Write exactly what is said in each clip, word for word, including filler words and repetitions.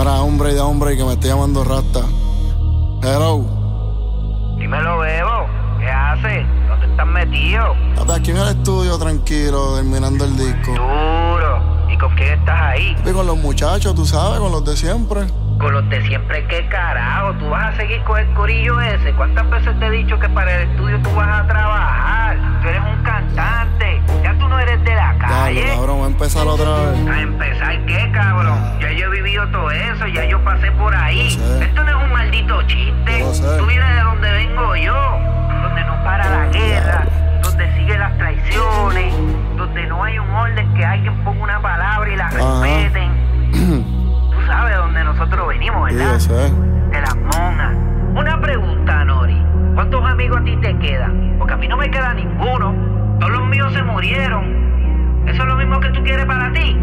Mira, hombre y de hombre que me estoy llamando Rasta. Hello. Dímelo, Bebo. ¿Qué haces? ¿Dónde estás metido? Papi, aquí en el estudio, tranquilo, terminando el disco. Duro. ¿Y con quién estás ahí? Papi, con los muchachos, tú sabes, con los de siempre. Con los de siempre, ¿qué carajo? ¿Tú vas a seguir con el corillo ese? ¿Cuántas veces te he dicho que para el estudio tú vas a trabajar? Tú eres un cantante. Ya tú no eres de la calle. Dale, cabrón, voy a empezar otra vez. ¿A empezar qué, cabrón? Ah. Ya yo he vivido todo eso, ya yo pasé por ahí. Lo sé. Esto no es un maldito chiste. Lo sé. Tú vienes de donde vengo yo, donde no para la guerra, donde siguen las traiciones, donde no hay un orden que alguien ponga una palabra y la Ajá. respeten. Tú sabes dónde nosotros venimos, Sí, ¿verdad? yo sé. De las monjas. Una pregunta, Nori. ¿Cuántos amigos a ti te quedan? Porque a mí no me queda ninguno. Todos los míos se murieron. ¿Eso es lo mismo que tú quieres para ti?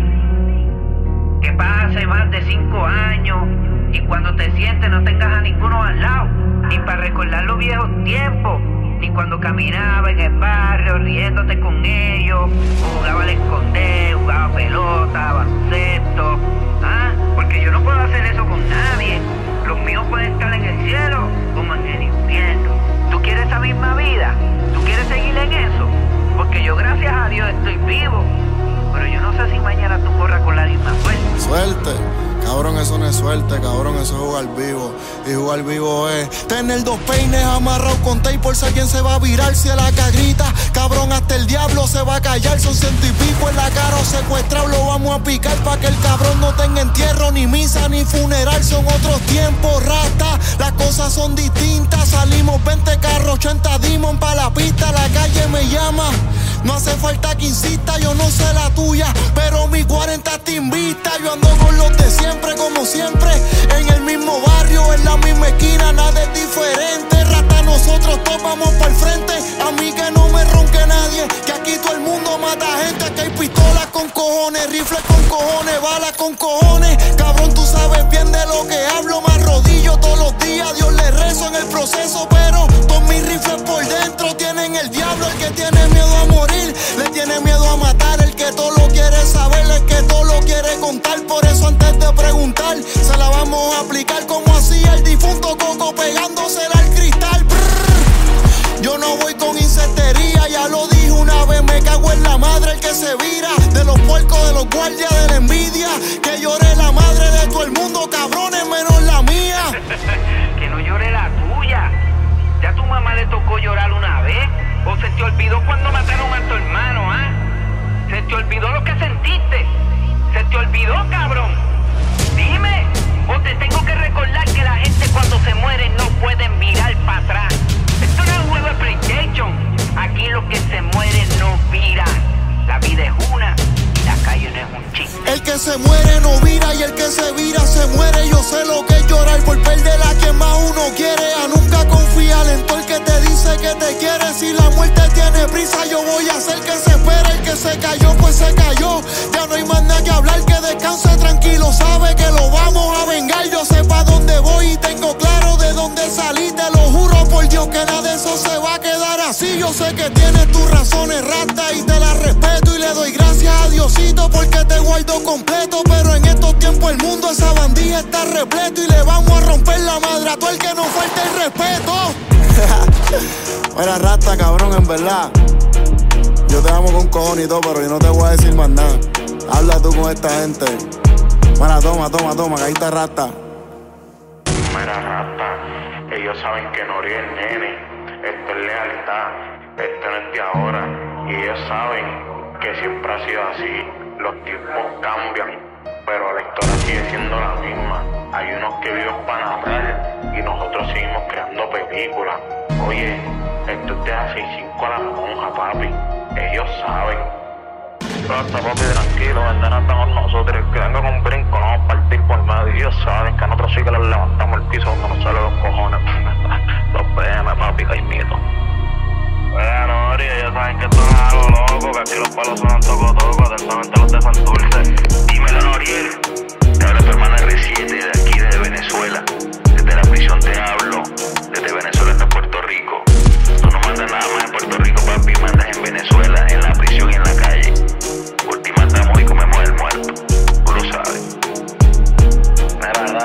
Que pase más de cinco años y cuando te sientes no tengas a ninguno al lado. Ni para recordar los viejos tiempos. Ni cuando caminaba en el barrio riéndote con ellos. O jugaba al esconder, jugaba pelota, baloncesto. ¿Ah? Porque yo no puedo hacer eso con nadie. Los míos pueden estar en el cielo como en el infierno. ¿Tú quieres esa misma vida? ¿Tú quieres seguir en eso? Porque yo, gracias a Dios, estoy vivo. Pero yo no sé si mañana tú corras con la misma suerte. Suerte. Cabrón, eso no es suerte, cabrón, eso es jugar vivo. Y jugar vivo es tener dos peines amarrados con tape por si alguien se va a virar. Si la cagrita, cabrón, hasta el diablo se va a callar. Son ciento y pico en la cara o secuestrado, lo vamos a picar pa' que el cabrón no tenga entierro, ni misa, ni funeral. Son otros tiempos, Rasta, las cosas son distintas. Salimos veinte carros, ochenta dimos pa' la pista. La calle me llama, no hace falta que insista. Yo no sé la tuya, pero mi cuarenta te invita. Yo ando con los de siempre, como siempre, en el mismo barrio, en la misma esquina, nada es diferente. Rasta, nosotros todos vamos para el frente. A mí que no me ronque nadie, que aquí todo el mundo mata gente. Que hay pistolas con cojones, rifles con cojones, balas con cojones. Cabrón, tú sabes bien de lo que hablo. Me arrodillo todos los días, Dios le rezo en el proceso. Pero todos mis rifles por dentro tienen el diablo. El que tiene miedo a morir, le tiene miedo a matar. El que todo lo quiere saber, el que todo lo quiere contar. Por eso antes de preguntar, se la vamos a aplicar como hacía el difunto Coco, pegándosela al cristal. Brrr. Yo no voy con insectería, ya lo dije una vez, me cago en la madre el que se vira. De los puercos, de los guardias, de la envidia. Que llore la madre de todo el mundo, cabrones, menos la mía. Que no llore la tuya. ¿Ya a tu mamá le tocó llorar una vez? ¿O se te olvidó cuando mataron a tu hermano, ah? ¿Se te olvidó lo que sentiste? ¿Se te olvidó, cabrón? Dime, o te tengo que recordar que la gente cuando se muere no puede mirar para atrás. Esto no es un juego de PlayStation. Aquí los que se mueren no viran. La vida es una y la calle no es un chiste. El que se muere no vira y el que se vira se muere. Yo sé lo que es llorar por perder a quien más uno quiere. A nunca confiar en todo el que te dice que te quiere. Si la muerte tiene prisa, yo voy a hacer que se espere. El que se cayó, pues se cayó. Ya no hay más nada que hablar, que descanse tranquilo. Sabe que lo vamos a vengar. Yo sé pa' dónde voy y tengo claro de dónde salí. Te lo juro por Dios que nada de eso se va a quedar así. Yo sé que tienes tus razones, Rasta, y te las respeto. Y le doy gracias a Diosito porque te guardo completo. Pero en estos tiempos el mundo, esa bandilla está repleto. Y le vamos a romper la madre a todo el que nos falte el respeto. Mira, Rasta, cabrón, en verdad yo te amo con cojones y todo, pero yo no te voy a decir más nada. Habla tú con esta gente. Mira, toma, toma, toma, que ahí está Rasta. Mira, Rasta, ellos saben que Nori es nene. Esto es lealtad, esto no es de ahora. Y ellos saben que siempre ha sido así. Los tiempos cambian, pero la historia sigue siendo la misma. Hay unos que viven para narrar y nosotros seguimos creando películas. Oye, esto es de hace cinco a la monja, papi. Ellos saben. Rasta, papi, tranquilo, vendrán con nosotros. El que venga con brinco no vamos a partir por medio. Ellos saben que nosotros sí que les levantamos el piso cuando nos salen los cojones. Los P M, papi, caimito. Bueno, Nori, ellos saben que esto no es algo loco, que aquí los palos son toco toco, atentamente los de Santurce. Dímelo, Noriel. Te habla tu hermana R siete de aquí, de Venezuela. Desde la prisión te hablo, desde Venezuela hasta Puerto Rico. Tú no mandas nada más en Puerto Rico, papi, mandas en Venezuela, en la prisión y en la calle. Por ti matamos y comemos el muerto, tú lo sabes. Mira,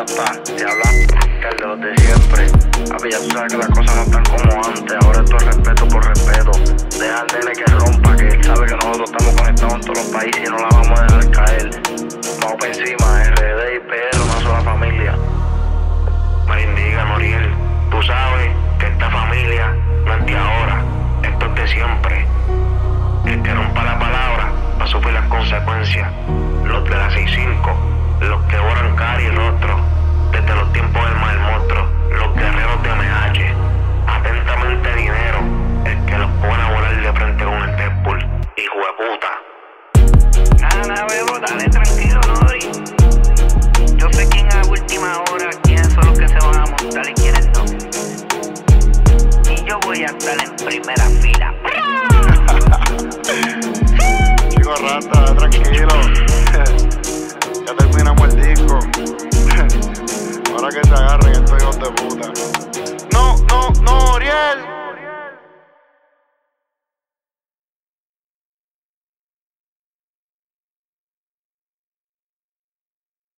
país y no la vamos a dejar caer. Vamos por encima, R D y P R, una sola familia. Marindiga, Noriel, tú sabes que esta familia no es de ahora, esto es de siempre. El que rompa la palabra va a sufrir las consecuencias. Los de la seis cinco, los que borran cara y rostro, desde los tiempos del mal monstruo, los guerreros de M H. Atentamente dinero, el que los pone a volar de frente con el Deadpool. Hijo de puta. Nada, nada, bebo, dale tranquilo, Nori. Yo sé quién a última hora, quiénes son los que se van a montar y quiénes no. Y yo voy a estar en primera fila. Chico rata, tranquilo. Ya terminamos el disco. Ahora que se agarren estos hijos de puta. No, no, no, Oriel.